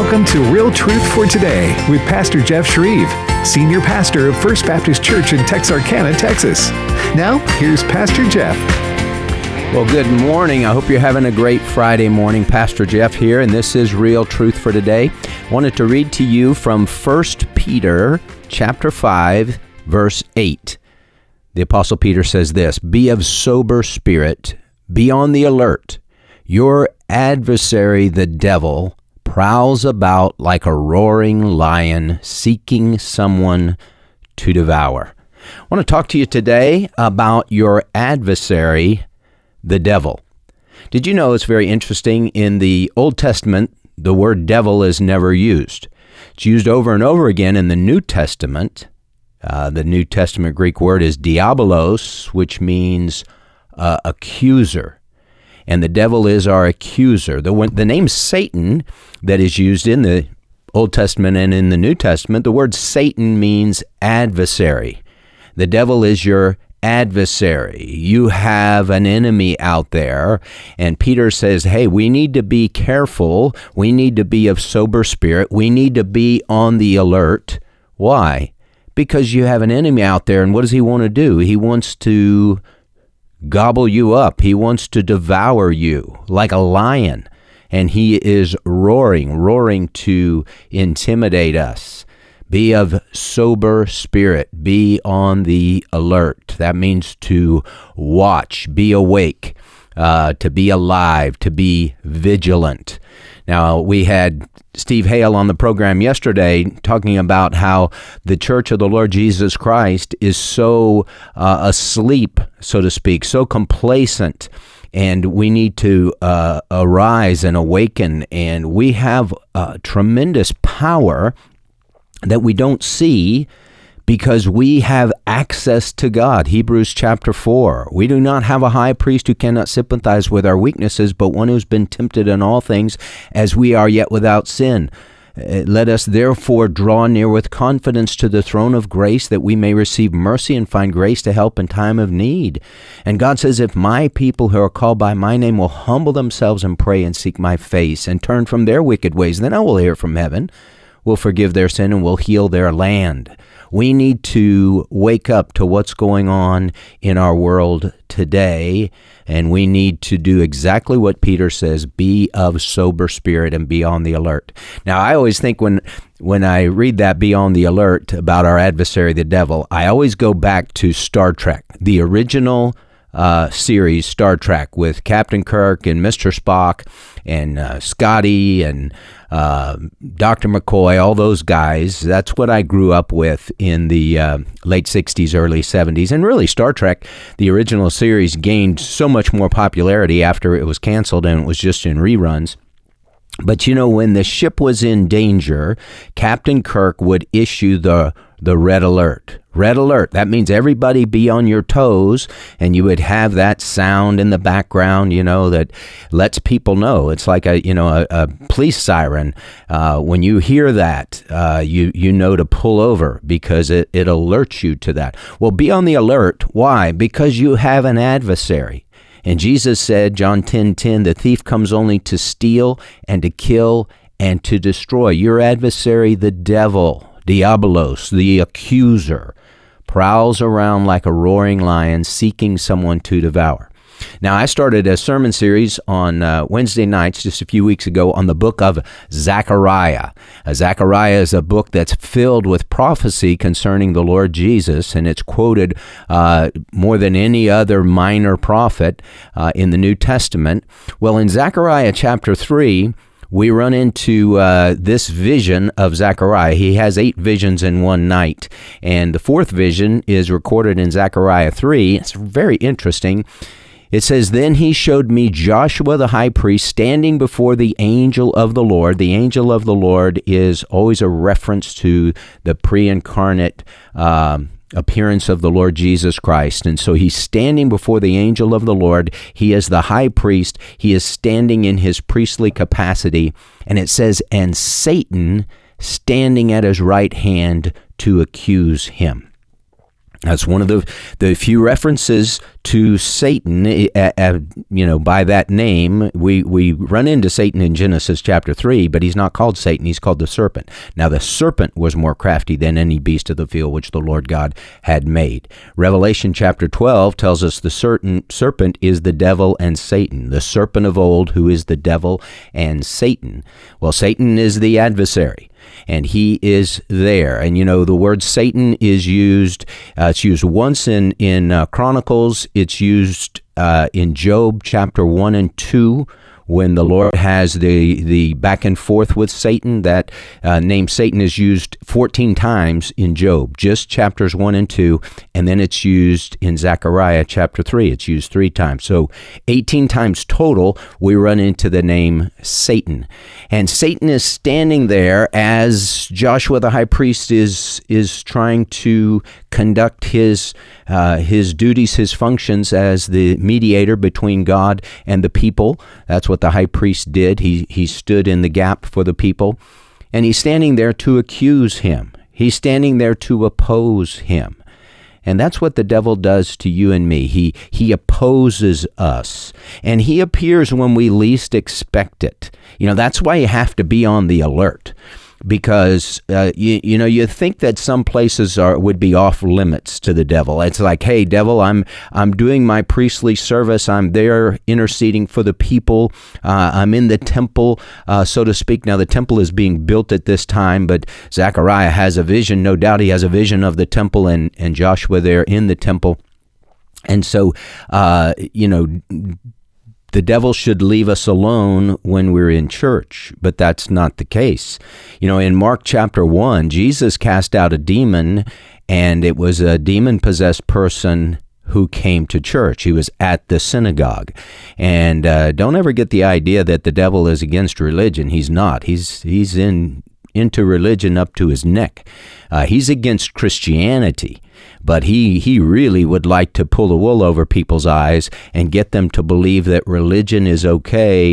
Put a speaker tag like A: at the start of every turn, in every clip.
A: Welcome to Real Truth for Today with Pastor Jeff Shreve, Senior Pastor of First Baptist Church in Texarkana, Texas. Now, here's Pastor Jeff.
B: Well, good morning. I hope you're having a great Friday morning. Pastor Jeff here, and this is Real Truth for Today. I wanted to read to you from 1 Peter chapter 5, verse 8. The Apostle Peter says this, "Be of sober spirit, be on the alert. Your adversary, the devil, prowls about like a roaring lion, seeking someone to devour." I want to talk to you today about your adversary, the devil. Did you know it's very interesting? In the Old Testament, the word devil is never used. It's used over and over again in the New Testament. The New Testament Greek word is diabolos, which means accuser. And the devil is our accuser. The name Satan that is used in the Old Testament and in the New Testament, the word Satan means adversary. The devil is your adversary. You have an enemy out there. And Peter says, hey, we need to be careful. We need to be of sober spirit. We need to be on the alert. Why? Because you have an enemy out there. And what does he want to do? He wants to gobble you up. He wants to devour you like a lion. And he is roaring to intimidate us. Be of sober spirit. Be on the alert. That means to watch, be awake, to be alive, to be vigilant. Now, we had Steve Hale on the program yesterday talking about how the Church of the Lord Jesus Christ is so asleep, so to speak, so complacent, and we need to arise and awaken, and we have tremendous power that we don't see because we have access to God. Hebrews chapter 4. We do not have a high priest who cannot sympathize with our weaknesses, but one who's been tempted in all things as we are, yet without sin. Let us therefore draw near with confidence to the throne of grace that we may receive mercy and find grace to help in time of need. And God says, if my people who are called by my name will humble themselves and pray and seek my face and turn from their wicked ways, then I will hear from heaven, will forgive their sin, and will heal their land. We need to wake up to what's going on in our world today, and we need to do exactly what Peter says, be of sober spirit and be on the alert. Now, I always think when I read that, be on the alert, about our adversary, the devil, I always go back to Star Trek, the original series, Star Trek, with Captain Kirk and Mr. Spock and Scotty and Dr. McCoy, all those guys. That's what I grew up with in the late 60s, early 70s. And really, Star Trek, the original series, gained so much more popularity after it was canceled and it was just in reruns. But you know, when the ship was in danger, Captain Kirk would issue the red alert. Red alert. That means everybody be on your toes, and you would have that sound in the background, you know, that lets people know. It's like a police siren. When you hear that, you know to pull over because it alerts you to that. Well, be on the alert. Why? Because you have an adversary. And Jesus said, John 10:10, the thief comes only to steal and to kill and to destroy. Your adversary, the devil, diabolos, the accuser, prowls around like a roaring lion seeking someone to devour. Now, I started a sermon series on Wednesday nights just a few weeks ago on the book of Zechariah. Zechariah is a book that's filled with prophecy concerning the Lord Jesus, and it's quoted more than any other minor prophet in the New Testament. Well, in Zechariah chapter 3, we run into this vision of Zechariah. He has 8 visions in one night, and the 4th vision is recorded in Zechariah 3. It's very interesting. It says, then he showed me Joshua the high priest standing before the angel of the Lord. The angel of the Lord is always a reference to the pre-incarnate appearance of the Lord Jesus Christ. And so he's standing before the angel of the Lord. He is the high priest. He is standing in his priestly capacity. And it says, and Satan standing at his right hand to accuse him. That's one of the few references to Satan, by that name. We run into Satan in Genesis chapter 3, but he's not called Satan. He's called the serpent. Now, the serpent was more crafty than any beast of the field which the Lord God had made. Revelation chapter 12 tells us the serpent is the devil and Satan, the serpent of old who is the devil and Satan. Well, Satan is the adversary, and he is there. And the word Satan is used, it's used once in Chronicles. It's used in Job chapter 1 and 2, when the Lord has the back and forth with Satan. That name Satan is used 14 times in Job, just chapters 1 and 2, and then it's used in Zechariah chapter 3. It's used 3 times. So 18 times total, we run into the name Satan. And Satan is standing there as Joshua the high priest is trying to conduct his duties, his functions as the mediator between God and the people. That's what the high priest did. He stood in the gap for the people, and he's standing there to accuse him. He's standing there to oppose him. And that's what the devil does to you and me. He opposes us, and he appears when we least expect it. That's why you have to be on the alert, because you think that some places would be off limits to the devil. It's like, hey, devil, I'm doing my priestly service. I'm there interceding for the people. I'm in the temple, so to speak. Now, the temple is being built at this time, but Zechariah has a vision. No doubt he has a vision of the temple and Joshua there in the temple. And so, the devil should leave us alone when we're in church, but that's not the case. In Mark chapter 1, Jesus cast out a demon, and it was a demon-possessed person who came to church. He was at the synagogue. And don't ever get the idea that the devil is against religion. He's not. He's into religion up to his neck. He's against Christianity. But he really would like to pull the wool over people's eyes and get them to believe that religion is okay.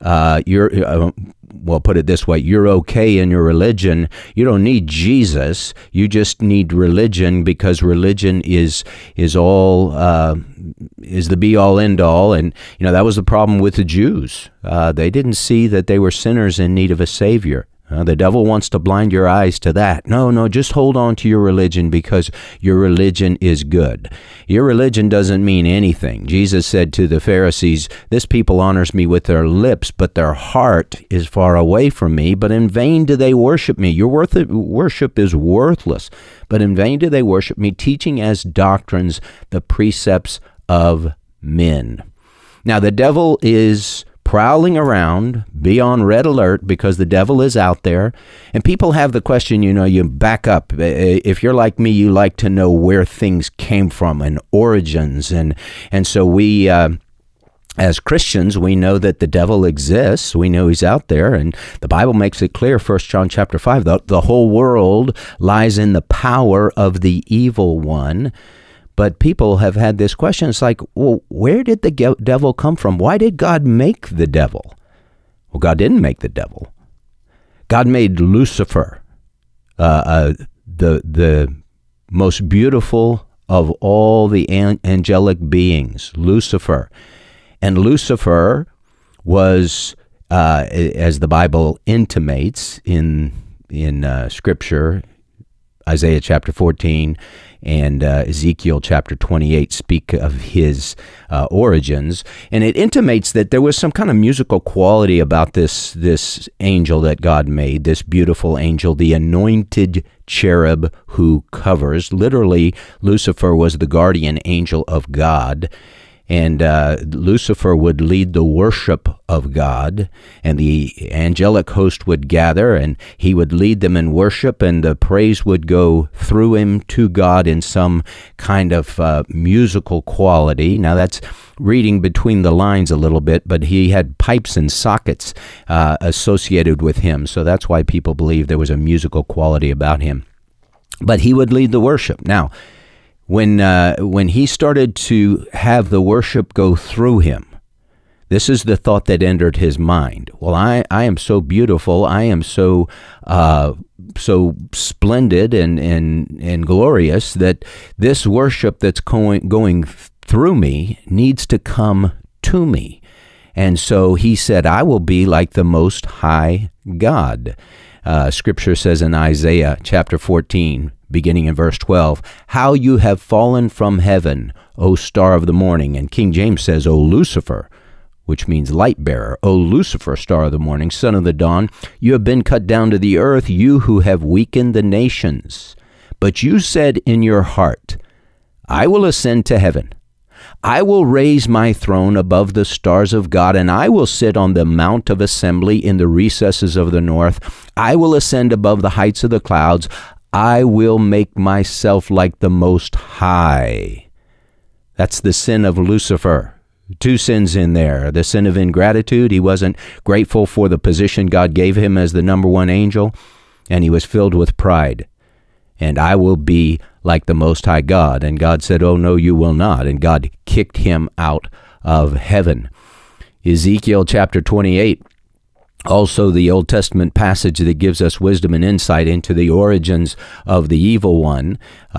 B: Put it this way, you're okay in your religion. You don't need Jesus. You just need religion, because religion is the be all end all. And that was the problem with the Jews. They didn't see that they were sinners in need of a Savior. The devil wants to blind your eyes to that. No, just hold on to your religion, because your religion is good. Your religion doesn't mean anything. Jesus said to the Pharisees, "This people honors me with their lips, but their heart is far away from me. But in vain do they worship me." Your worship is worthless. But in vain do they worship me, teaching as doctrines the precepts of men. Now, the devil is prowling around. Be on red alert, because the devil is out there. And people have the question, you back up. If you're like me, you like to know where things came from and origins. And so we, as Christians, we know that the devil exists. We know he's out there. And the Bible makes it clear, 1 John chapter 5, the whole world lies in the power of the evil one. But people have had this question. It's like, well, where did the devil come from? Why did God make the devil? Well, God didn't make the devil. God made Lucifer, the most beautiful of all the angelic beings, Lucifer. And Lucifer was, as the Bible intimates in Scripture, Isaiah chapter 14 and Ezekiel chapter 28 speak of his origins, and it intimates that there was some kind of musical quality about this angel that God made, this beautiful angel, the anointed cherub who covers. Literally, Lucifer was the guardian angel of God. And Lucifer would lead the worship of God, and the angelic host would gather, and he would lead them in worship, and the praise would go through him to God in some kind of musical quality. Now, that's reading between the lines a little bit, but he had pipes and sockets associated with him, so that's why people believe there was a musical quality about him. But he would lead the worship. Now, when he started to have the worship go through him, This is the thought that entered his mind. Well, I am so beautiful. I am so splendid and glorious that this worship that's going through me needs to come to me. And so he said, I will be like the Most High God. Scripture says in Isaiah chapter 14, beginning in verse 12, how you have fallen from heaven, O star of the morning. And King James says, O Lucifer, which means light bearer. O Lucifer, star of the morning, son of the dawn, you have been cut down to the earth, you who have weakened the nations. But you said in your heart, I will ascend to heaven. I will raise my throne above the stars of God, and I will sit on the mount of assembly in the recesses of the north. I will ascend above the heights of the clouds. I will make myself like the Most High. That's the sin of Lucifer. Two sins in there. The sin of ingratitude. He wasn't grateful for the position God gave him as the number one angel, and he was filled with pride. And I will be like the Most High God. And God said, oh, no, you will not. And God kicked him out of heaven. Ezekiel chapter 28, also the Old Testament passage that gives us wisdom and insight into the origins of the evil one.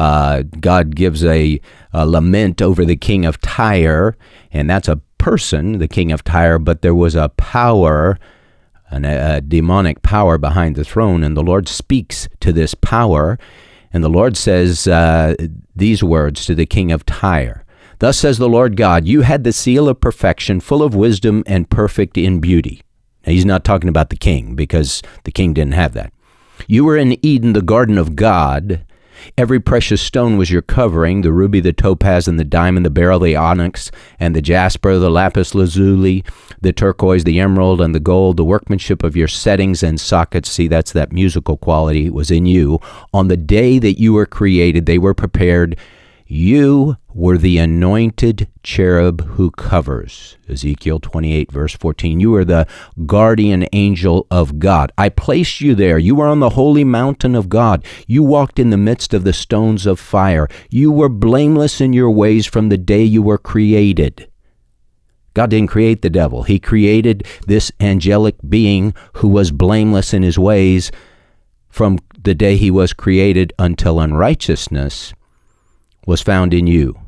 B: God gives a lament over the king of Tyre, and that's a person, the king of Tyre, but there was a power, a demonic power behind the throne, and the Lord speaks to this power, and the Lord says these words to the king of Tyre. Thus says the Lord God, you had the seal of perfection, full of wisdom and perfect in beauty. Now, he's not talking about the king, because the king didn't have that. You were in Eden, the garden of God. Every precious stone was your covering, the ruby, the topaz, and the diamond, the beryl, the onyx, and the jasper, the lapis lazuli, the turquoise, the emerald, and the gold, the workmanship of your settings and sockets. See, that's that musical quality was in you. On the day that you were created, they were prepared. You were the anointed cherub who covers. Ezekiel 28, verse 14. You are the guardian angel of God. I placed you there. You were on the holy mountain of God. You walked in the midst of the stones of fire. You were blameless in your ways from the day you were created. God didn't create the devil. He created this angelic being who was blameless in his ways from the day he was created until unrighteousness was found in you.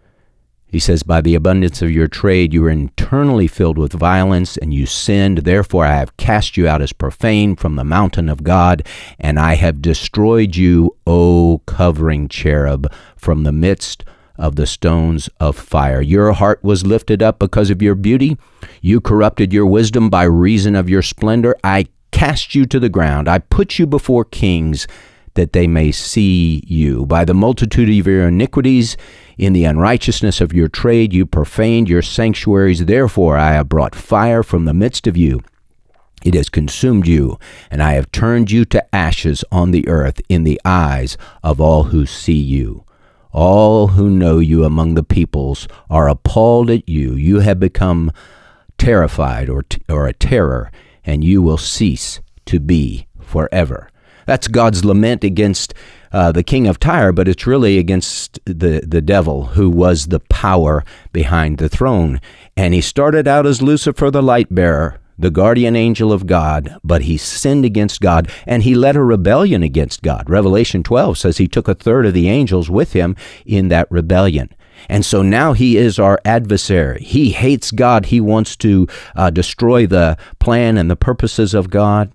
B: He says, by the abundance of your trade, you were internally filled with violence, and you sinned. Therefore, I have cast you out as profane from the mountain of God, and I have destroyed you, O covering cherub, from the midst of the stones of fire. Your heart was lifted up because of your beauty. You corrupted your wisdom by reason of your splendor. I cast you to the ground. I put you before kings, that they may see you. By the multitude of your iniquities, in the unrighteousness of your trade, you profaned your sanctuaries. Therefore, I have brought fire from the midst of you. It has consumed you, and I have turned you to ashes on the earth in the eyes of all who see you. All who know you among the peoples are appalled at you. You have become terrified or a terror, and you will cease to be forever. That's God's lament against the king of Tyre, but it's really against the devil, who was the power behind the throne. And he started out as Lucifer, the light bearer, the guardian angel of God, but he sinned against God, and he led a rebellion against God. Revelation 12 says he took a third of the angels with him in that rebellion. And so now he is our adversary. He hates God. He wants to destroy the plan and the purposes of God.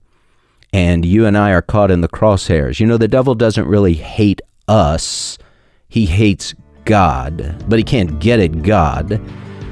B: And you and I are caught in the crosshairs. You know, the devil doesn't really hate us. He hates God, but he can't get at God.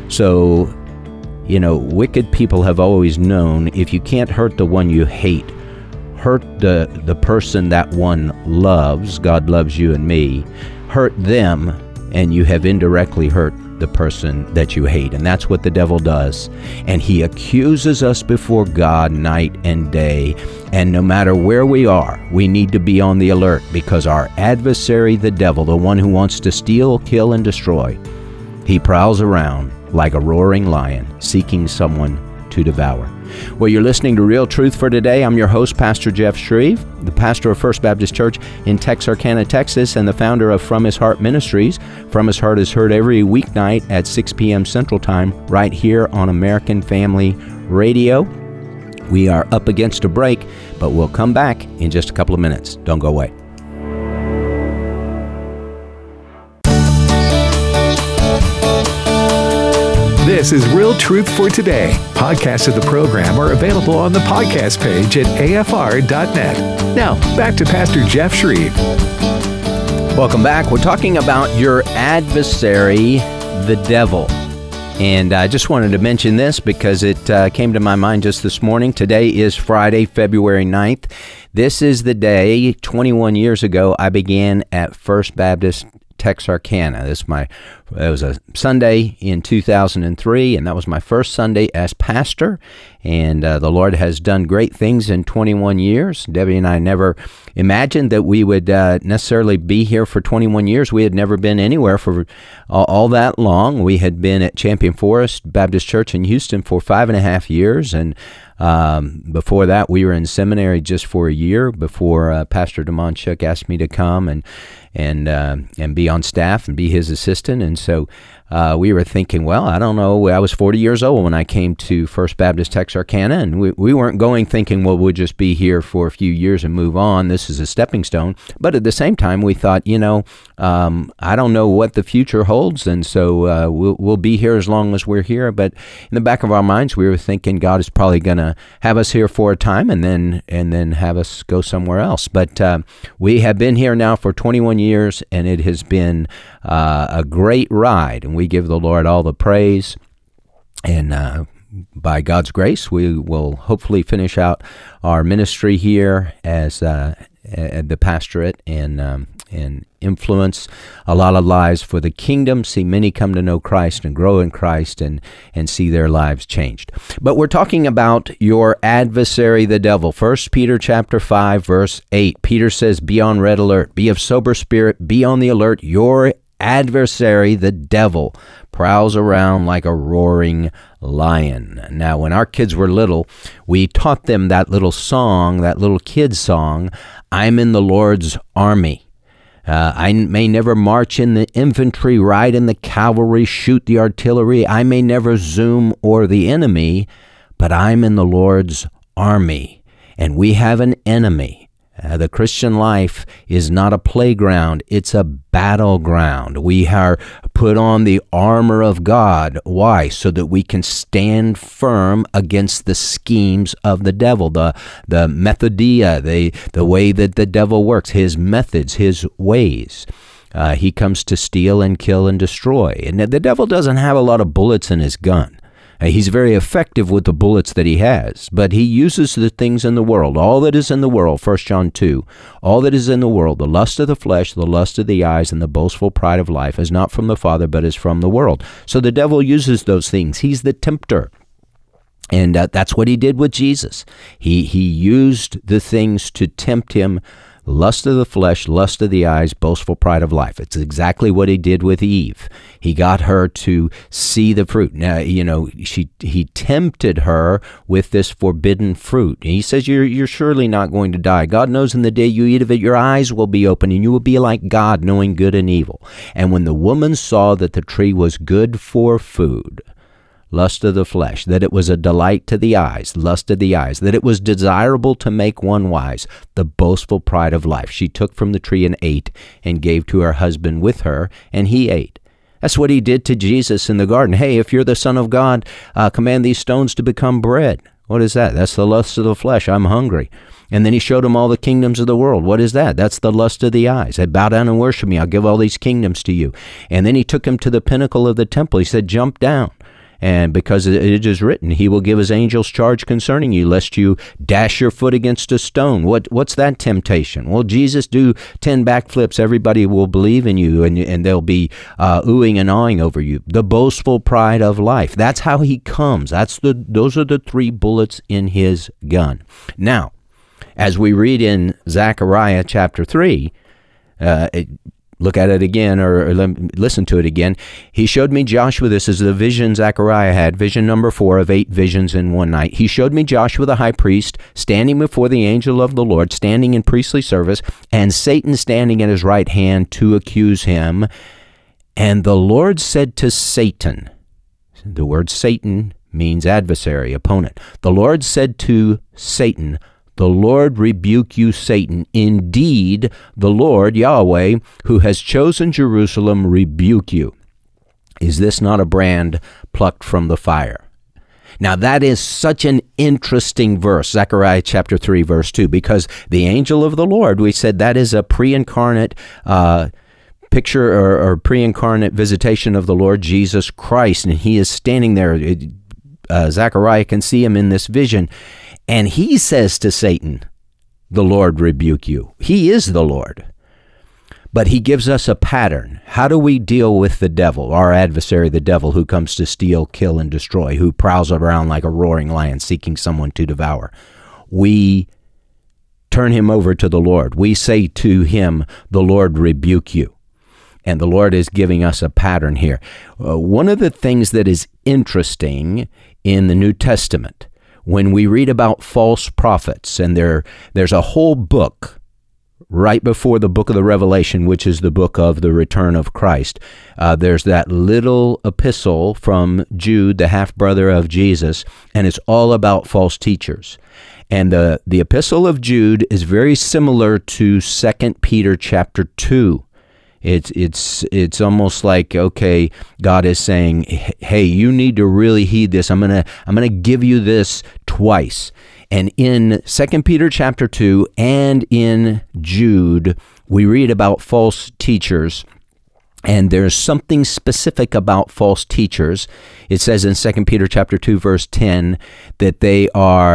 B: So, you know, wicked people have always known, if you can't hurt the one you hate, hurt the person that one loves. God loves you and me. Hurt them, and you have indirectly hurt the person that you hate. And that's what the devil does. And he accuses us before God night and day. And no matter where we are, we need to be on the alert, because our adversary, the devil, the one who wants to steal, kill, and destroy, he prowls around like a roaring lion, seeking someone to devour. Well, you're listening to Real Truth for Today. I'm your host, Pastor Jeff Shreve, the pastor of First Baptist Church in Texarkana, Texas, and the founder of From His Heart Ministries. From His Heart is heard every weeknight at 6 p.m. Central Time right here on American Family Radio. We are up against a break, but we'll come back in just a couple of minutes. Don't go away.
A: This is Real Truth for Today. Podcasts of the program are available on the podcast page at afr.net. Now, back to Pastor Jeff Shreve.
B: Welcome back. We're talking about your adversary, the devil. And I just wanted to mention this because it came to my mind just this morning. Today is Friday, February 9th. This is the day, 21 years ago, I began at First Baptist Texarkana. It was a Sunday in 2003, and that was my first Sunday as pastor. And the Lord has done great things in 21 years. Debbie and I never imagined that we would necessarily be here for 21 years. We had never been anywhere for all that long. We had been at Champion Forest Baptist Church in Houston for 5.5 years, and before that, we were in seminary just for a year before Pastor Demonchuk asked me to come and be on staff and be his assistant. And so we were thinking, well, I don't know. I was 40 years old when I came to First Baptist Texarkana, and we weren't going thinking, well, we'll just be here for a few years and move on. This is a stepping stone. But at the same time, we thought, I don't know what the future holds, and so we'll be here as long as we're here. But in the back of our minds, we were thinking God is probably going to have us here for a time and then have us go somewhere else. But we have been here now for 21 years, and it has been a great ride, and we give the Lord all the praise. And by God's grace, we will hopefully finish out our ministry here as at the pastorate and influence a lot of lives for the kingdom, see many come to know Christ and grow in Christ and see their lives changed. But we're talking about your adversary, the devil. 1 Peter chapter 5, verse 8. Peter says, be on red alert, be of sober spirit, be on the alert. Your adversary, the devil, prowls around like a roaring lion. Now, when our kids were little, we taught them that little song, that little kid song, I'm in the Lord's army. I may never march in the infantry, ride in the cavalry, shoot the artillery. I may never zoom o'er the enemy, but I'm in the Lord's army. And we have an enemy. The Christian life is not a playground, it's a battleground. We are put on the armor of God. Why? So that we can stand firm against the schemes of the devil, the methodia, the way that the devil works, his methods, his ways. He comes to steal and kill and destroy. And the devil doesn't have a lot of bullets in his gun. He's very effective with the bullets that he has, but he uses the things in the world, all that is in the world, 1 John 2, all that is in the world, the lust of the flesh, the lust of the eyes, and the boastful pride of life is not from the Father, but is from the world. So the devil uses those things. He's the tempter. And that's what he did with Jesus. He used the things to tempt him. Lust of the flesh, lust of the eyes, boastful pride of life. It's exactly what he did with Eve. He got her to see the fruit. Now, he tempted her with this forbidden fruit. And he says, you're surely not going to die. God knows in the day you eat of it, your eyes will be open, and you will be like God, knowing good and evil. And when the woman saw that the tree was good for food, lust of the flesh, that it was a delight to the eyes, lust of the eyes, that it was desirable to make one wise, the boastful pride of life. She took from the tree and ate, and gave to her husband with her, and he ate. That's what he did to Jesus in the garden. Hey, if you're the Son of God, command these stones to become bread. What is that? That's the lust of the flesh. I'm hungry. And then he showed him all the kingdoms of the world. What is that? That's the lust of the eyes. Bow down and worship me. I'll give all these kingdoms to you. And then he took him to the pinnacle of the temple. He said, jump down. And because it is written, he will give his angels charge concerning you, lest you dash your foot against a stone. What's that temptation? Well, Jesus do 10 backflips. Everybody will believe in you, and they'll be oohing and awing over you. The boastful pride of life. That's how he comes. Those are the 3 bullets in his gun. Now, as we read in Zechariah chapter 3, Look at it again, or listen to it again. He showed me Joshua. This is the vision Zechariah had, vision number 4 of 8 visions in one night. He showed me Joshua the high priest standing before the angel of the Lord, standing in priestly service, and Satan standing at his right hand to accuse him. And the Lord said to Satan, the word Satan means adversary, opponent. The Lord said to Satan, "The Lord rebuke you, Satan. Indeed, the Lord, Yahweh, who has chosen Jerusalem, rebuke you. Is this not a brand plucked from the fire?" Now that is such an interesting verse, Zechariah chapter 3, verse 2, because the angel of the Lord, we said that is a pre-incarnate picture or pre-incarnate visitation of the Lord Jesus Christ, and he is standing there. Zechariah can see him in this vision. And he says to Satan, "The Lord rebuke you." He is the Lord. But he gives us a pattern. How do we deal with the devil, our adversary, the devil, who comes to steal, kill, and destroy, who prowls around like a roaring lion seeking someone to devour? We turn him over to the Lord. We say to him, "The Lord rebuke you." And the Lord is giving us a pattern here. One of the things that is interesting in the New Testament, when we read about false prophets, and there's a whole book right before the book of the Revelation, which is the book of the return of Christ. There's that little epistle from Jude, the half-brother of Jesus, and it's all about false teachers. And the epistle of Jude is very similar to 2 Peter chapter 2. It's almost like, okay, God is saying, hey, you need to really heed this. I'm gonna give you this twice. And in 2 Peter chapter 2 and in Jude, we read about false teachers. And there's something specific about false teachers. It says in 2 Peter chapter 2, verse 10, that they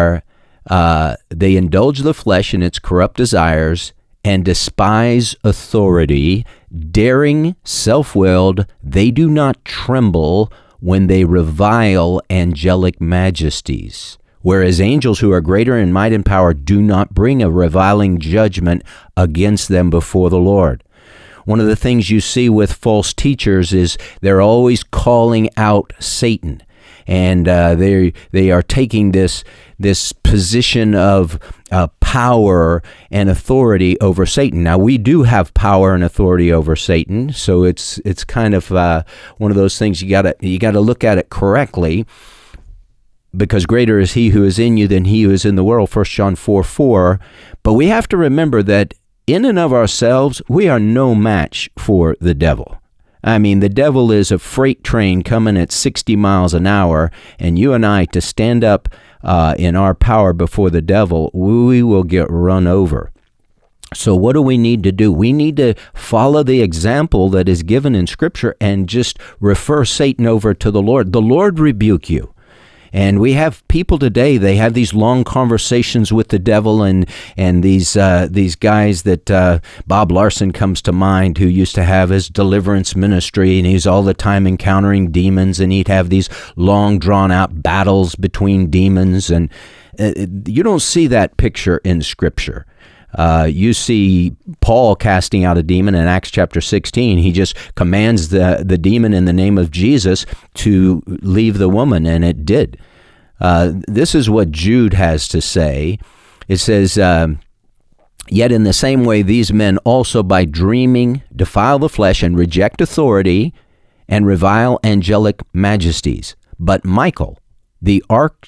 B: indulge the flesh in its corrupt desires and despise authority, daring, self-willed. They do not tremble when they revile angelic majesties, whereas angels who are greater in might and power do not bring a reviling judgment against them before the Lord. One of the things you see with false teachers is they're always calling out Satan. And they are taking this position of power and authority over Satan. Now, we do have power and authority over Satan, so it's kind of one of those things you gotta look at it correctly, because greater is he who is in you than he who is in the world, 1 John 4:4. But we have to remember that in and of ourselves, we are no match for the devil. I mean, the devil is a freight train coming at 60 miles an hour, and you and I, to stand up in our power before the devil, we will get run over. So what do we need to do? We need to follow the example that is given in Scripture and just refer Satan over to the Lord. The Lord rebuke you. And we have people today, they have these long conversations with the devil, and these guys that Bob Larson comes to mind, who used to have his deliverance ministry, and he's all the time encountering demons, and he'd have these long drawn-out battles between demons. And you don't see that picture in Scripture. You see Paul casting out a demon in Acts chapter 16. He just commands the demon in the name of Jesus to leave the woman, and it did. This is what Jude has to say. It says, "Yet in the same way these men also by dreaming defile the flesh and reject authority and revile angelic majesties. But Michael, the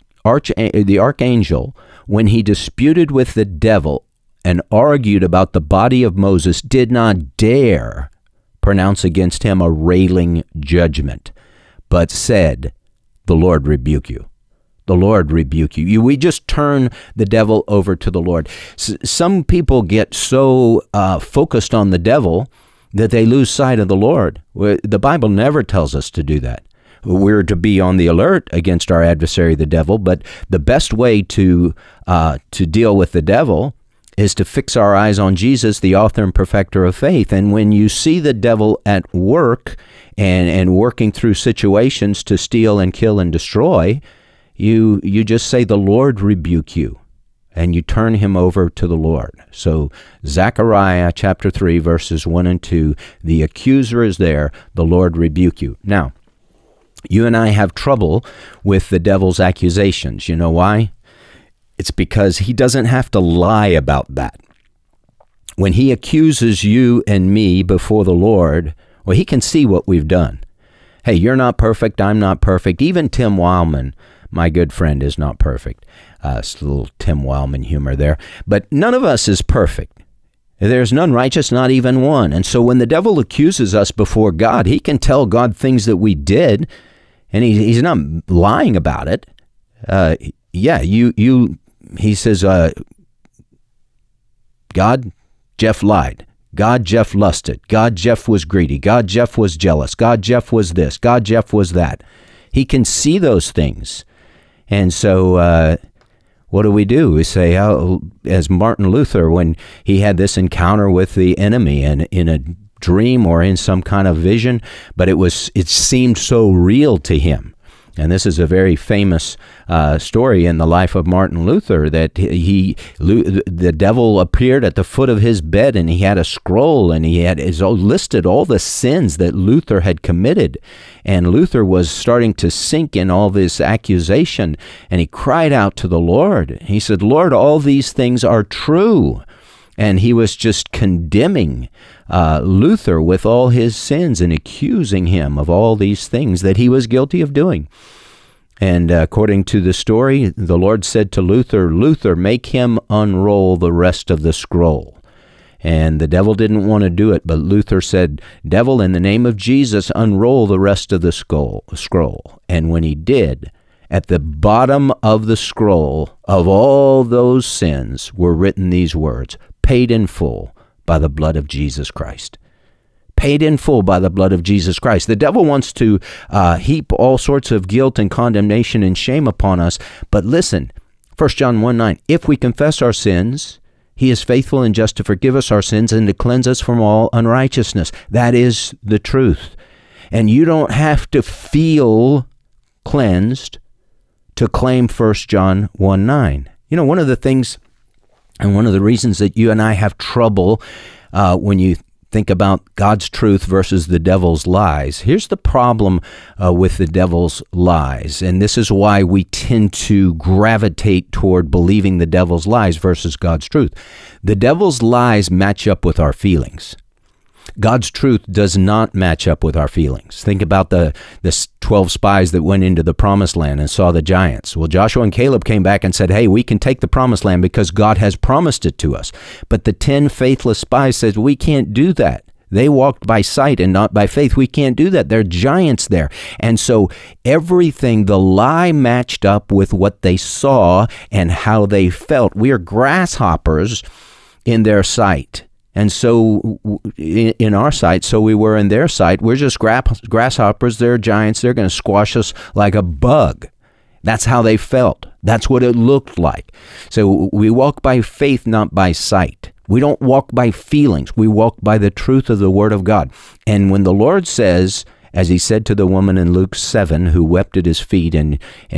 B: archangel, when he disputed with the devil and argued about the body of Moses, did not dare pronounce against him a railing judgment, but said, 'The Lord rebuke you. The Lord rebuke you.'" We just turn the devil over to the Lord. Some people get so focused on the devil that they lose sight of the Lord. The Bible never tells us to do that. We're to be on the alert against our adversary, the devil, but the best way to deal with the devil is to fix our eyes on Jesus, the author and perfecter of faith. And when you see the devil at work and working through situations to steal and kill and destroy, you just say, "The Lord rebuke you." and you turn him over to the Lord. So Zechariah chapter 3, verses 1 and 2, the accuser is there, the Lord rebuke you. Now, you and I have trouble with the devil's accusations. You know why? It's because he doesn't have to lie about that. When he accuses you and me before the Lord, well, he can see what we've done. Hey, you're not perfect, I'm not perfect. Even Tim Wildman, my good friend, is not perfect. It's a little Tim Wildman humor there. But none of us is perfect. There's none righteous, not even one. And so when the devil accuses us before God, he can tell God things that we did, and he's not lying about it. He says, God, Jeff lied. God, Jeff lusted. God, Jeff was greedy. God, Jeff was jealous. God, Jeff was this. God, Jeff was that. He can see those things. And so what do? We say, as Martin Luther, when he had this encounter with the enemy and in a dream or in some kind of vision, but it seemed so real to him. And this is a very famous story in the life of Martin Luther, that the devil appeared at the foot of his bed, and he had a scroll, and he had listed all the sins that Luther had committed. And Luther was starting to sink in all this accusation, and he cried out to the Lord. He said, Lord, all these things are true. And he was just condemning Luther with all his sins and accusing him of all these things that he was guilty of doing. And according to the story, the Lord said to Luther, Luther, make him unroll the rest of the scroll. And the devil didn't want to do it, but Luther said, devil, in the name of Jesus, unroll the rest of the scroll. And when he did, at the bottom of the scroll of all those sins were written these words, paid in full by the blood of Jesus Christ. Paid in full by the blood of Jesus Christ. The devil wants to heap all sorts of guilt and condemnation and shame upon us. But listen, 1 John 1:9, if we confess our sins, he is faithful and just to forgive us our sins and to cleanse us from all unrighteousness. That is the truth. And you don't have to feel cleansed to claim 1 John 1:9. You know, one of the things and one of the reasons that you and I have trouble when you think about God's truth versus the devil's lies. Here's the problem with the devil's lies, and this is why we tend to gravitate toward believing the devil's lies versus God's truth. The devil's lies match up with our feelings. God's truth does not match up with our feelings. Think about the 12 spies that went into the promised land and saw the giants. Well, Joshua and Caleb came back and said, hey, we can take the promised land because God has promised it to us. But the 10 faithless spies said, we can't do that. They walked by sight and not by faith. We can't do that. There are giants there. And so everything, the lie matched up with what they saw and how they felt. We are grasshoppers in their sight. And so in our sight, so we were in their sight. We're just grasshoppers. They're giants. They're going to squash us like a bug. That's how they felt. That's what it looked like. So we walk by faith, not by sight. We don't walk by feelings. We walk by the truth of the Word of God. And when the Lord says, as he said to the woman in Luke 7 who wept at his feet and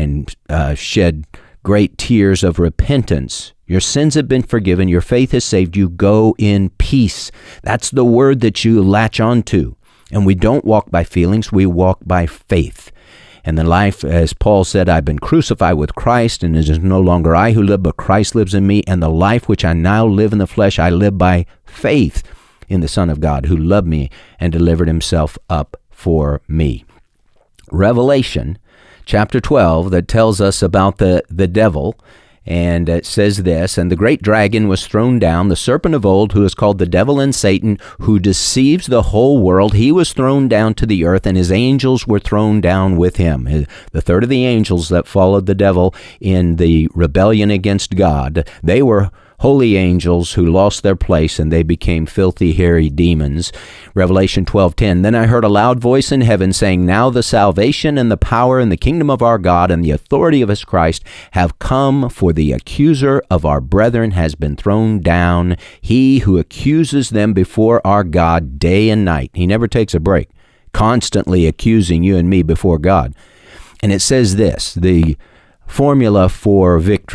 B: shed great tears of repentance, your sins have been forgiven, your faith has saved you, go in peace. That's the word that you latch onto. And we don't walk by feelings, we walk by faith. And the life, as Paul said, I've been crucified with Christ, and it is no longer I who live, but Christ lives in me. And the life which I now live in the flesh, I live by faith in the Son of God, who loved me and delivered himself up for me. Revelation chapter 12, that tells us about the devil. And it says this, and the great dragon was thrown down, the serpent of old, who is called the devil and Satan, who deceives the whole world. He was thrown down to the earth, and his angels were thrown down with him. The third of the angels that followed the devil in the rebellion against God, they were holy angels who lost their place, and they became filthy, hairy demons. Revelation 12:10, then I heard a loud voice in heaven saying, now the salvation and the power and the kingdom of our God and the authority of his Christ have come, for the accuser of our brethren has been thrown down, he who accuses them before our God day and night. He never takes a break, constantly accusing you and me before God. And it says this, the formula for victory.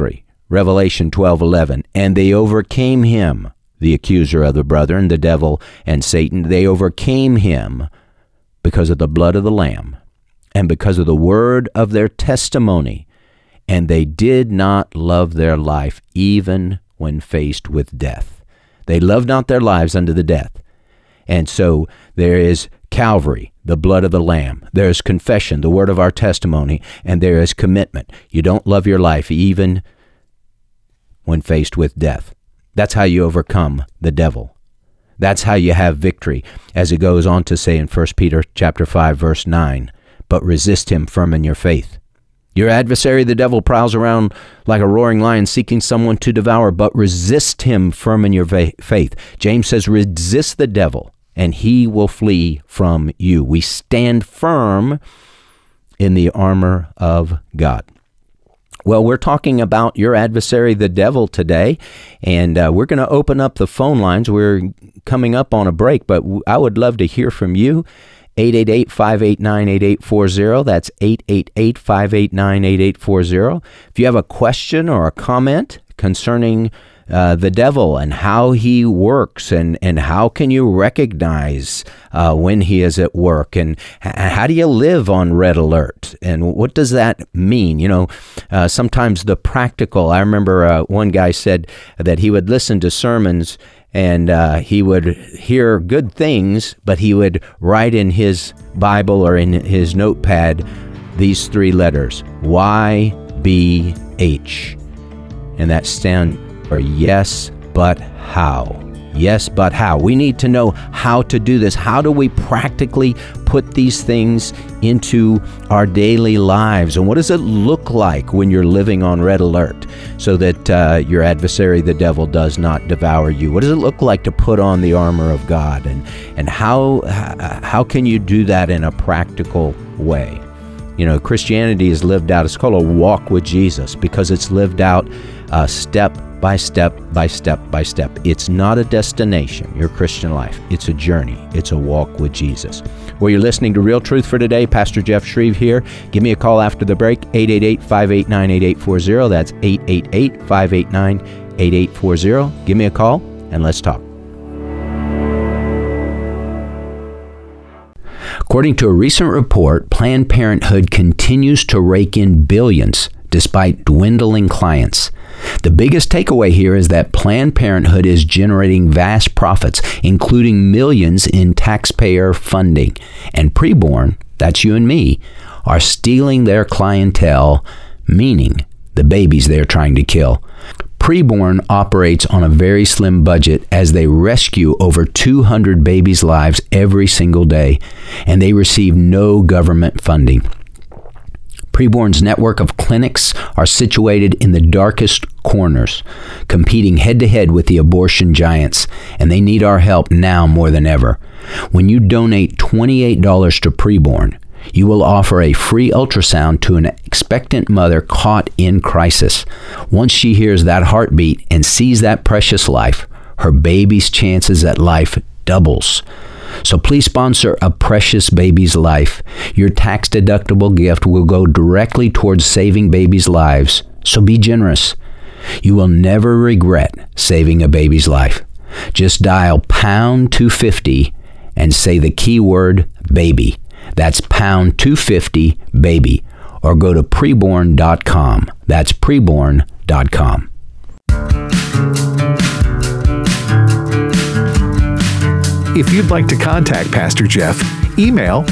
B: Revelation 12:11, and they overcame him, the accuser of the brethren, the devil and Satan. They overcame him because of the blood of the Lamb and because of the word of their testimony, and they did not love their life even when faced with death. They loved not their lives unto the death. And so there is Calvary, the blood of the Lamb. There is confession, the word of our testimony, and there is commitment. You don't love your life even when faced with death. That's how you overcome the devil. That's how you have victory, as it goes on to say in 1 Peter chapter 5, verse 9, but resist him firm in your faith. Your adversary, the devil, prowls around like a roaring lion seeking someone to devour, but resist him firm in your faith. James says, resist the devil, and he will flee from you. We stand firm in the armor of God. Well, we're talking about your adversary, the devil, today, and we're going to open up the phone lines. We're coming up on a break, but I would love to hear from you. 888-589-8840. That's 888-589-8840. If you have a question or a comment concerning the devil and how he works, and how can you recognize when he is at work, and how do you live on red alert, and what does that mean? You know, sometimes the practical. I remember one guy said that he would listen to sermons and he would hear good things, but he would write in his Bible or in his notepad these three letters, YBH, and that stands for yes, but how. Yes, but how. We need to know how to do this. How do we practically put these things into our daily lives? And what does it look like when you're living on red alert so that your adversary, the devil, does not devour you? What does it look like to put on the armor of God? And how can you do that in a practical way? You know, Christianity is lived out. It's called a walk with Jesus because it's lived out step by step by step by step. It's not a destination, your Christian life. It's a journey. It's a walk with Jesus. Well, you're listening to Real Truth for Today. Pastor Jeff Shreve here. Give me a call after the break, 888-589-8840. That's 888-589-8840. Give me a call and let's talk. According to a recent report, Planned Parenthood continues to rake in billions despite dwindling clients. The biggest takeaway here is that Planned Parenthood is generating vast profits, including millions in taxpayer funding. And preborn, that's you and me, are stealing their clientele, meaning the babies they're trying to kill. Preborn operates on a very slim budget as they rescue over 200 babies' lives every single day, and they receive no government funding. Preborn's network of clinics are situated in the darkest corners, competing head-to-head with the abortion giants, and they need our help now more than ever. When you donate $28 to Preborn, you will offer a free ultrasound to an expectant mother caught in crisis. Once she hears that heartbeat and sees that precious life, her baby's chances at life doubles. So please sponsor a precious baby's life. Your tax-deductible gift will go directly towards saving babies' lives, so be generous. You will never regret saving a baby's life. Just dial pound 250 and say the keyword baby. That's pound 250 baby, or go to preborn.com. That's preborn.com.
A: If you'd like to contact Pastor Jeff, email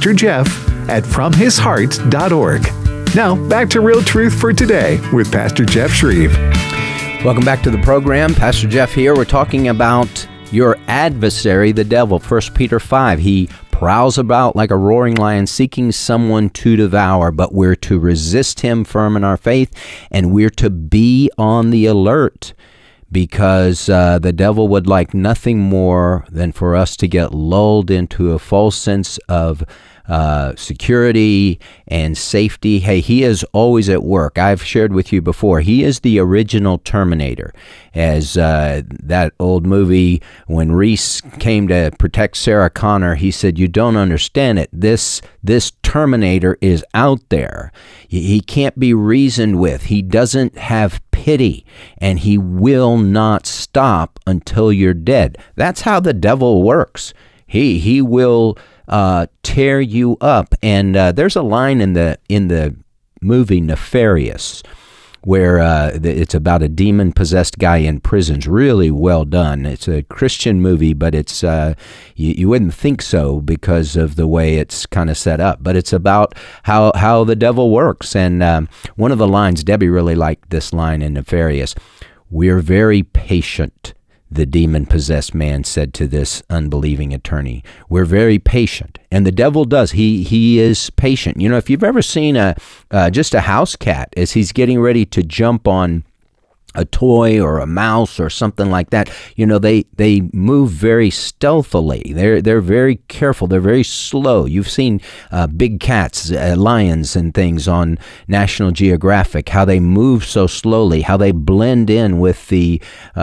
A: pastorjeff@fromhisheart.org. Now, back to Real Truth for Today with Pastor Jeff Shreve.
B: Welcome back to the program. Pastor Jeff here. We're talking about your adversary, the devil. 1 Peter 5, he prowls about like a roaring lion seeking someone to devour, but we're to resist him firm in our faith, and we're to be on the alert, because the devil would like nothing more than for us to get lulled into a false sense of security and safety. Hey, he is always at work. I've shared with you before, he is the original Terminator. As that old movie, when Reese came to protect Sarah Connor, he said, "You don't understand it. This Terminator is out there. He can't be reasoned with. He doesn't have pity, and he will not stop until you're dead." That's how the devil works. He will tear you up. And there's a line in the movie Nefarious, where it's about a demon-possessed guy in prisons. Really well done. It's a Christian movie, but it's you wouldn't think so because of the way it's kind of set up. But it's about how the devil works. And one of the lines, Debbie really liked this line in Nefarious, "We're very patient," the demon-possessed man said to this unbelieving attorney. "We're very patient." And the devil does. He is patient. You know, if you've ever seen just a house cat as he's getting ready to jump on a toy or a mouse or something like that, you know, they move very stealthily. They're very careful. They're very slow. You've seen big cats, lions and things on National Geographic, how they move so slowly, how they blend in with the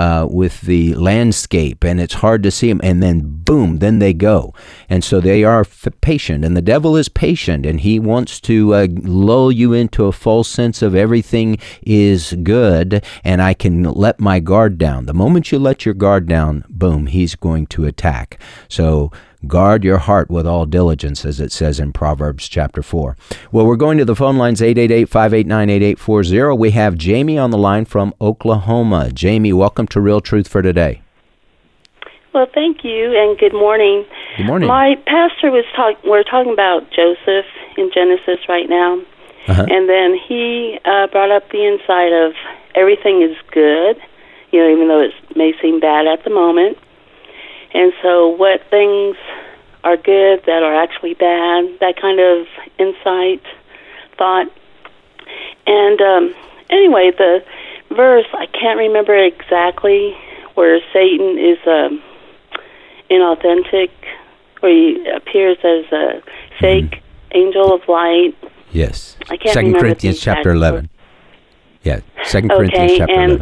B: landscape, and it's hard to see them, and then boom, then they go. And so they are patient, and the devil is patient, and he wants to lull you into a false sense of everything is good, and I can let my guard down. The moment you let your guard down, boom, he's going to attack. So guard your heart with all diligence, as it says in Proverbs chapter 4. Well, we're going to the phone lines, 888-589-8840. We have Jamie on the line from Oklahoma. Jamie, welcome to Real Truth for Today.
C: Well, thank you, and good morning.
B: Good morning.
C: My pastor we're talking about Joseph in Genesis right now, and then he brought up the insight of everything is good, you know, even though it may seem bad at the moment. And so what things are good that are actually bad, that kind of insight, thought. And anyway, the verse, I can't remember exactly, where Satan is inauthentic, where he appears as a fake angel of light.
B: Yes.
C: I can't
B: 2
C: remember
B: Corinthians chapter 11. Yeah, 2 Corinthians chapter 11.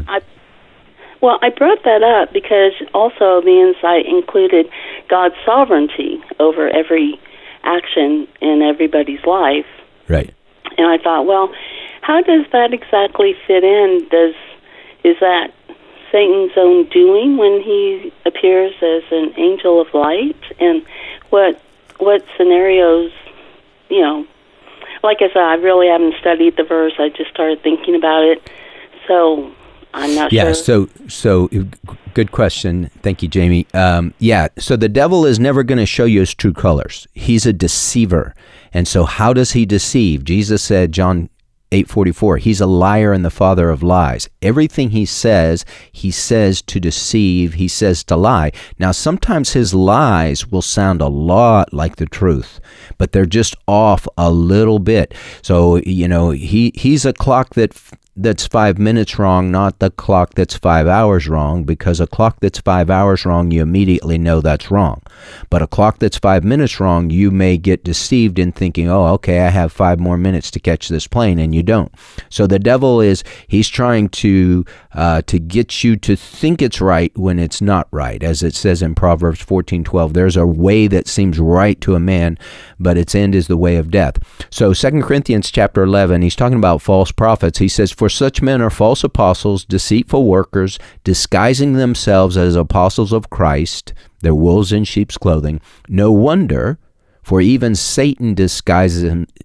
C: I brought that up because also the insight included God's sovereignty over every action in everybody's life.
B: Right.
C: And I thought, well, how does that exactly fit in? Is that Satan's own doing when he appears as an angel of light? And what scenarios, you know, like I said, I really haven't studied the verse. I just started thinking about it. So I'm not sure.
B: Yeah, so good question. Thank you, Jamie. So the devil is never going to show you his true colors. He's a deceiver. And so how does he deceive? Jesus said, John 8:44, he's a liar and the father of lies. Everything he says to deceive, he says to lie. Now, sometimes his lies will sound a lot like the truth, but they're just off a little bit. So, you know, he's a clock that's 5 minutes wrong, not the clock that's 5 hours wrong, because a clock that's 5 hours wrong, you immediately know that's wrong. But a clock that's 5 minutes wrong, you may get deceived in thinking, oh, okay, I have 5 more minutes to catch this plane, and you don't. So the devil he's trying to get you to think it's right when it's not right. As it says in Proverbs 14:12, there's a way that seems right to a man, but its end is the way of death. So 2 Corinthians chapter 11, he's talking about false prophets. He says, for such men are false apostles, deceitful workers, disguising themselves as apostles of Christ. They're wolves in sheep's clothing. No wonder, for even Satan disguises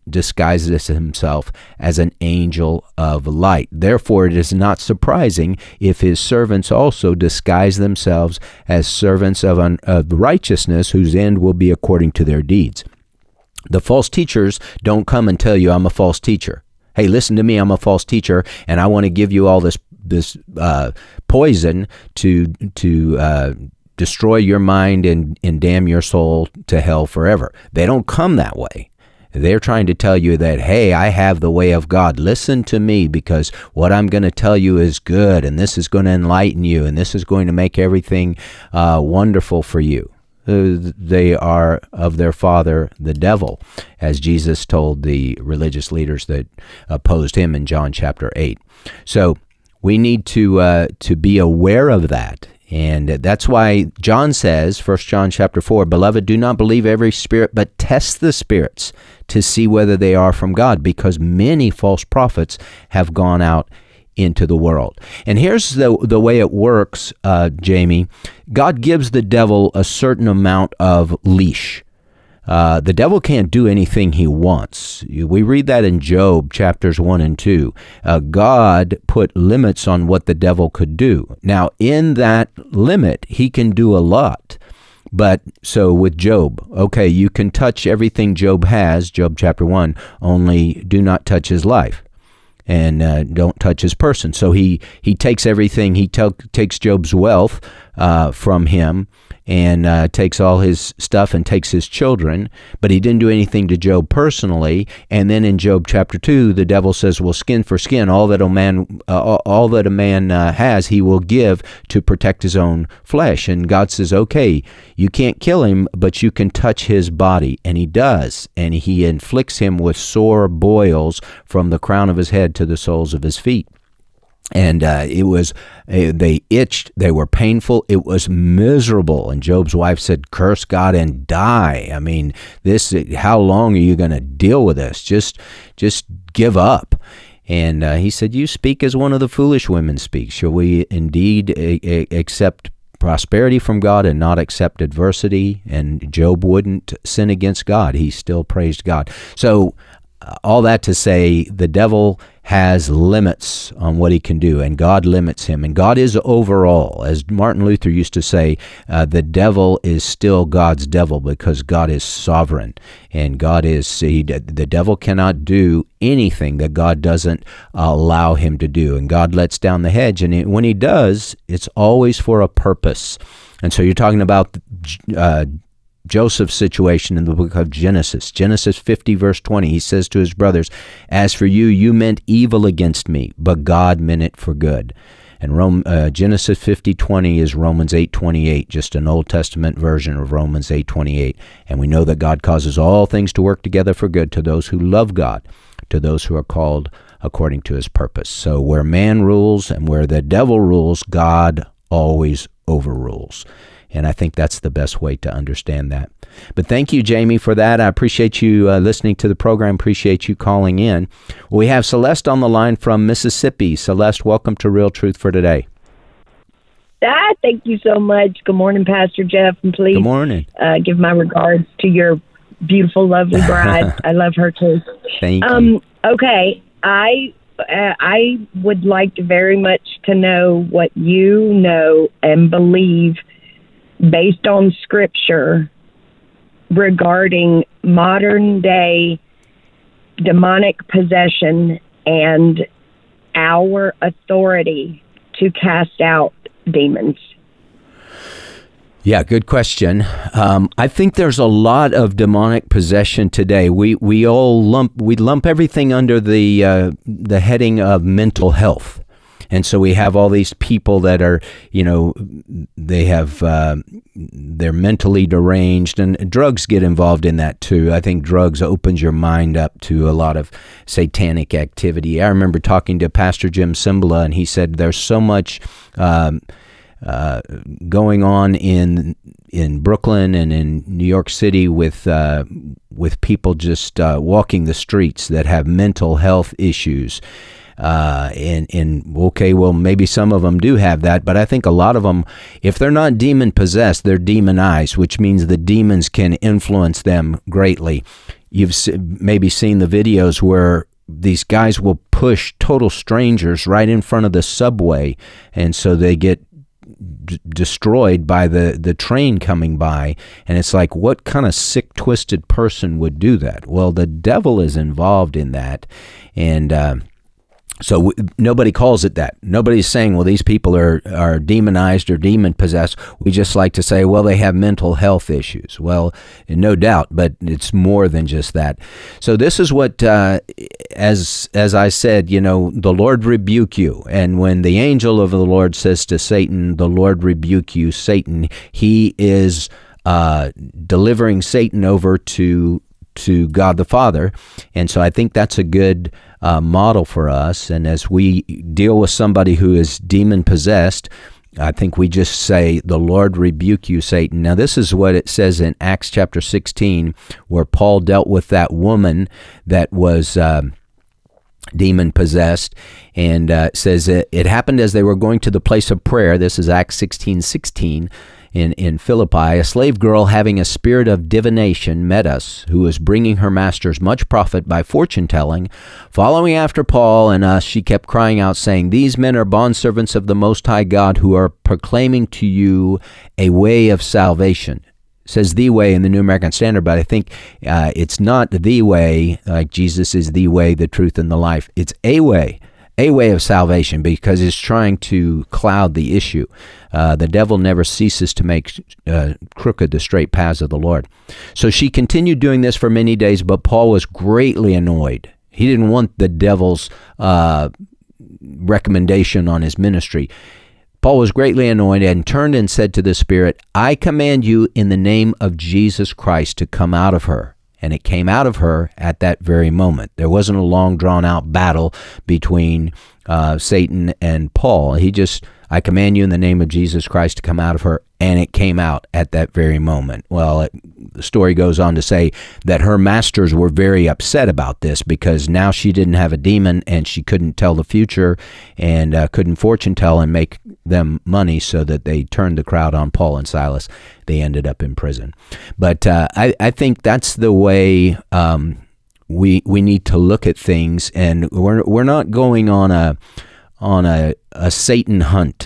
B: himself as an angel of light. Therefore, it is not surprising if his servants also disguise themselves as servants of righteousness, whose end will be according to their deeds. The false teachers don't come and tell you, I'm a false teacher. Hey, listen to me, I'm a false teacher, and I want to give you all this poison to destroy your mind and damn your soul to hell forever. They don't come that way. They're trying to tell you that, hey, I have the way of God. Listen to me, because what I'm going to tell you is good, and this is going to enlighten you, and this is going to make everything wonderful for you. they are of their father, the devil, as Jesus told the religious leaders that opposed him in John chapter 8. So we need to be aware of that. And that's why John says, 1 John chapter 4, "Beloved, do not believe every spirit, but test the spirits to see whether they are from God, because many false prophets have gone out into the world." And here's the way it works, Jamie. God gives the devil a certain amount of leash. The devil can't do anything he wants. We read that in Job chapters 1 and 2. God put limits on what the devil could do. Now, in that limit, he can do a lot. But so with Job, okay, you can touch everything Job has, Job chapter 1, only do not touch his life. And don't touch his person. So he takes everything. He takes Job's wealth from him, and takes all his stuff and takes his children, but he didn't do anything to Job personally. And then in Job chapter 2, the devil says, well, skin for skin, all that a man has, he will give to protect his own flesh. And God says, okay, you can't kill him, but you can touch his body. And he does. And he inflicts him with sore boils from the crown of his head to the soles of his feet. And they itched, they were painful, it was miserable. And Job's wife said, curse God and die. I mean, how long are you going to deal with this? Just give up. And he said, you speak as one of the foolish women speak. Shall we indeed accept prosperity from God and not accept adversity? And Job wouldn't sin against God. He still praised God. So all that to say, the devil has limits on what he can do, and God limits him. And God is overall. As Martin Luther used to say, the devil is still God's devil because God is sovereign. And the devil cannot do anything that God doesn't allow him to do. And God lets down the hedge. And when he does, it's always for a purpose. And so you're talking about Joseph's situation in the book of Genesis. Genesis 50, verse 20, he says to his brothers, as for you, you meant evil against me, but God meant it for good. And Genesis 50:20 is Romans 8:28, just an Old Testament version of Romans 8:28. And we know that God causes all things to work together for good to those who love God, to those who are called according to his purpose. So where man rules and where the devil rules, God always overrules. And I think that's the best way to understand that. But thank you, Jamie, for that. I appreciate you listening to the program. Appreciate you calling in. We have Celeste on the line from Mississippi. Celeste, welcome to Real Truth for Today.
D: Thank you so much. Good morning, Pastor Jeff. And please
B: Good morning.
D: Give my regards to your beautiful, lovely bride. I love her too.
B: Thank you.
D: Okay, I would like very much to know what you know and believe based on Scripture regarding modern day demonic possession and our authority to cast out demons.
B: Yeah, good question. I think there's a lot of demonic possession today. We lump everything under the heading of mental health. And so we have all these people that are, they're mentally deranged, and drugs get involved in that too. I think drugs opens your mind up to a lot of satanic activity. I remember talking to Pastor Jim Cymbala, and he said there's so much going on in Brooklyn and in New York City with people just walking the streets that have mental health issues. Maybe some of them do have that, but I think a lot of them, if they're not demon possessed, they're demonized, which means the demons can influence them greatly. You've maybe seen the videos where these guys will push total strangers right in front of the subway, and so they get destroyed by the train coming by. And it's like, what kind of sick, twisted person would do that? Well, the devil is involved in that, and so nobody calls it that. Nobody's saying, well, these people are demonized or demon-possessed. We just like to say, well, they have mental health issues. Well, no doubt, but it's more than just that. So this is what, as I said, the Lord rebuke you. And when the angel of the Lord says to Satan, the Lord rebuke you, Satan, he is delivering Satan over to God the Father. And so I think that's a good model for us. And as we deal with somebody who is demon-possessed, I think we just say, "The Lord rebuke you, Satan." Now, this is what it says in Acts chapter 16, where Paul dealt with that woman that was demon-possessed. And it says, it happened as they were going to the place of prayer. This is Acts 16:16. In Philippi, a slave girl having a spirit of divination met us, who was bringing her masters much profit by fortune-telling. Following after Paul and us, she kept crying out, saying, "These men are bondservants of the Most High God, who are proclaiming to you a way of salvation." It says "the way" in the New American Standard, but I think it's not the way, like Jesus is the way, the truth, and the life. It's a way of salvation, because it's trying to cloud the issue. The devil never ceases to make crooked the straight paths of the Lord. So she continued doing this for many days, but Paul was greatly annoyed. He didn't want the devil's recommendation on his ministry. Paul was greatly annoyed and turned and said to the spirit, "I command you in the name of Jesus Christ to come out of her." And it came out of her at that very moment. There wasn't a long, drawn-out battle between Satan and Paul. He just, "I command you in the name of Jesus Christ to come out of her," and it came out at that very moment. Well, the story goes on to say that her masters were very upset about this, because now she didn't have a demon and she couldn't tell the future and couldn't fortune tell and make them money, so that they turned the crowd on Paul and Silas. They ended up in prison. But I think that's the way we need to look at things, and we're not going on a Satan hunt.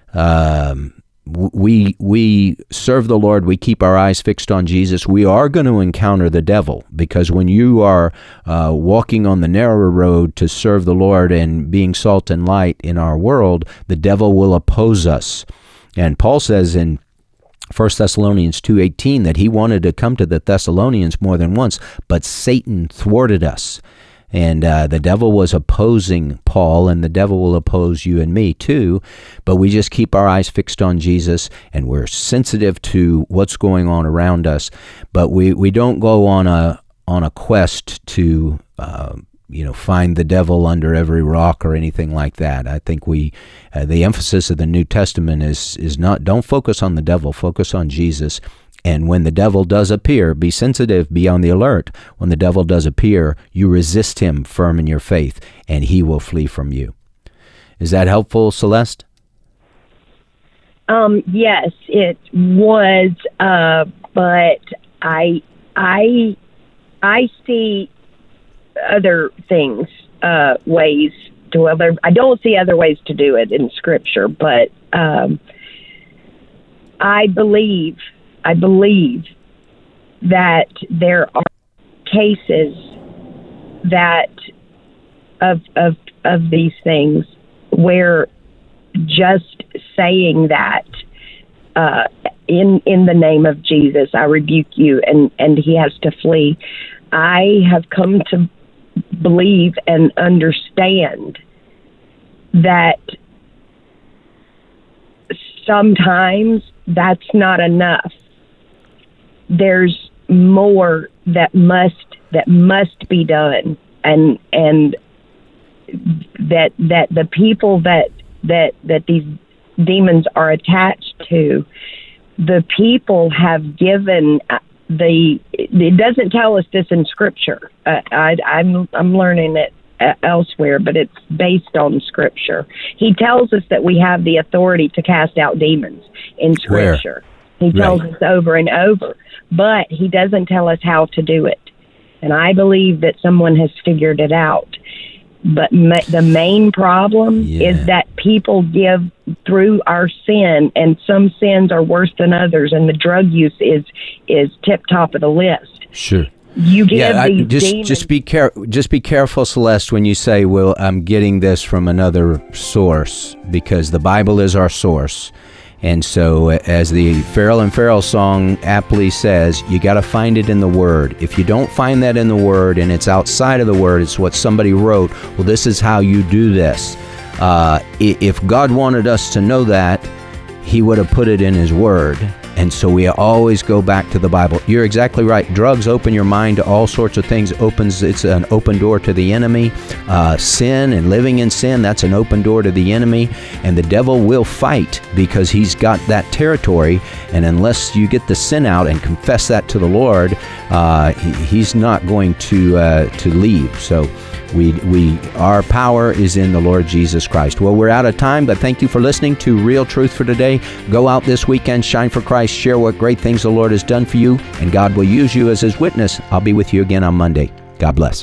B: We serve the Lord. We keep our eyes fixed on Jesus. We are going to encounter the devil, because when you are walking on the narrow road to serve the Lord and being salt and light in our world, the devil will oppose us. And Paul says in 1 Thessalonians 2:18 that he wanted to come to the Thessalonians more than once, but Satan thwarted us. And the devil was opposing Paul, and the devil will oppose you and me too. But we just keep our eyes fixed on Jesus, and we're sensitive to what's going on around us. But we don't go on a quest to find the devil under every rock or anything like that. I think the emphasis of the New Testament is not, don't focus on the devil, focus on Jesus. And when the devil does appear, be sensitive, be on the alert. When the devil does appear, you resist him firm in your faith, and he will flee from you. Is that helpful, Celeste?
D: Yes, it was. But I see other things, ways to I don't see other ways to do it in Scripture, but I believe that there are cases that of these things where just saying that in the name of Jesus, I rebuke you, and he has to flee. I have come to believe and understand that sometimes that's not enough. There's more that must be done, and that the people that these demons are attached to, the people have given it doesn't tell us this in Scripture. I'm learning it elsewhere, but it's based on Scripture. He tells us that we have the authority to cast out demons in Scripture. Where? He tells us over and over, but he doesn't tell us how to do it. And I believe that someone has figured it out. But the main problem is that people give through our sin, and some sins are worse than others, and the drug use is tip top of the list.
B: Sure.
D: You give these demons.
B: Just be careful, Celeste, when you say, "Well, I'm getting this from another source," because the Bible is our source. And so, as the Farrell and Farrell song aptly says, you got to find it in the Word. If you don't find that in the Word and it's outside of the Word, it's what somebody wrote, well, this is how you do this. If God wanted us to know that, he would have put it in his Word. And so we always go back to the Bible. You're exactly right. Drugs open your mind to all sorts of things. It's an open door to the enemy. Sin and living in sin, that's an open door to the enemy. And the devil will fight because he's got that territory. And unless you get the sin out and confess that to the Lord, he's not going to leave. So our power is in the Lord Jesus Christ. Well, we're out of time, but thank you for listening to Real Truth for Today. Go out this weekend, shine for Christ, share what great things the Lord has done for you, and God will use you as His witness. I'll be with you again on Monday. God bless.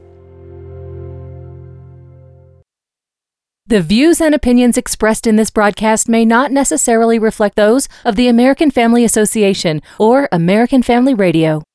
E: The views and opinions expressed in this broadcast may not necessarily reflect those of the American Family Association or American Family Radio.